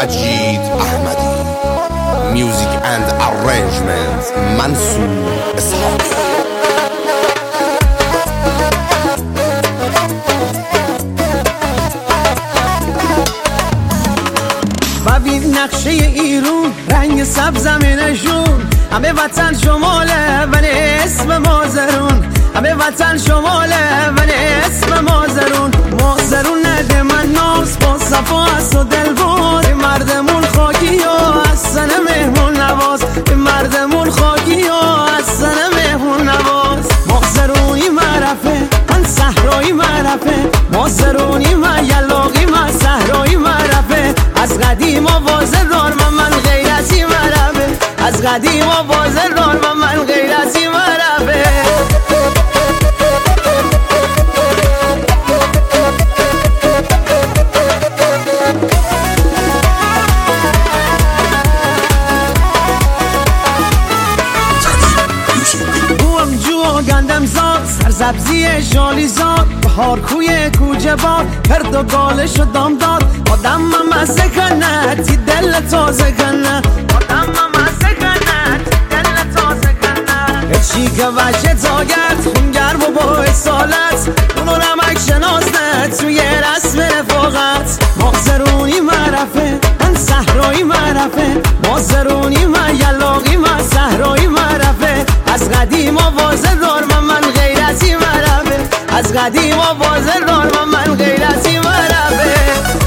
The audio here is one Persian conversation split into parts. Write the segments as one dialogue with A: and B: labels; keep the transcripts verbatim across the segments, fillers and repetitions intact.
A: مجید احمدی. Music and arrangements منصور اسحاقی.
B: ببین نقشه ایرون، رنگ سبز زمینشون، همه وطن شماله ولی اسم مازرون. همه وطن شماله ولی اسم مازرون. مازرون نده من ناز با صفا است و دلبار. این مردمون خاکی و از سن مهمون نواز. این مردمون خاکی و از سن مهمون نواز. مازرونی معرفه من صحرایی معرفه. مازرونی من یلاقی من صحرایی معرفه. از قدیم آواز دار من من غیرتی معرفه. از قدیم آواز دار من من غیرتی معرفه. بوم جو گندم زاد سرسبزی شالی زاد. بهار کوی کوچه بار کرد و گالش و دام داد. آدم ممزه کنه تی دل تازه کنه. آدم ممزه کنه تی دل تازه کنه. هیچی که وجه تاگرد خونگر و با اصالت. اونو رمک شناسته توی رسم رفاقت. مازرونی معرفه من صحرایی معرفه. مازرونی من یلاقی من صحرایی معرفه. از قدیم آواز دار من من غیرتی معرفه. از قدیم آواز دار من من غیرتی معرفه.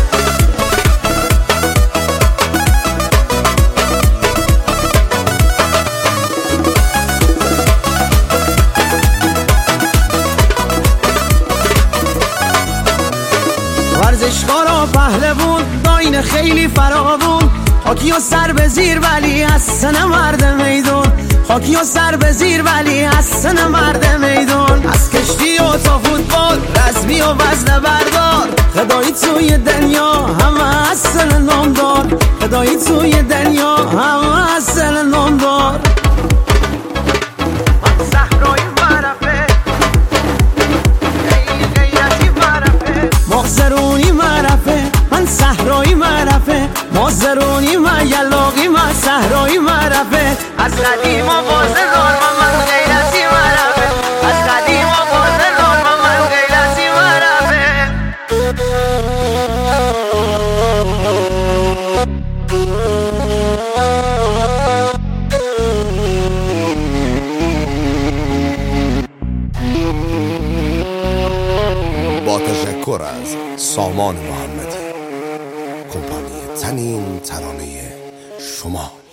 B: ورزشکارا پهلوون داین خیلی فراوون. خاکی و سر به زیر ولی از سن مرد میدون. خاکی و سر به زیر ولی از سن مرد میدون. از کشتی و تا فوتبال رزمی و وزن بردار. خدایی توی دنیا همه از سن نامدار. خدایی توی دنیا همه از سن نامدار. من صحرایی معرفه خیلی غیرتی معرفه. مازرونی معرفه من صحرایی معرفه. مازرونی من یلاقی من صحرایی معرفه. از قدیم آواز دار من من غیرتی معرفه. از قدیم آواز دار من من غیرتی معرفه.
A: با تشکر از سامان محمدی، کمپانی تنین ترانه شما.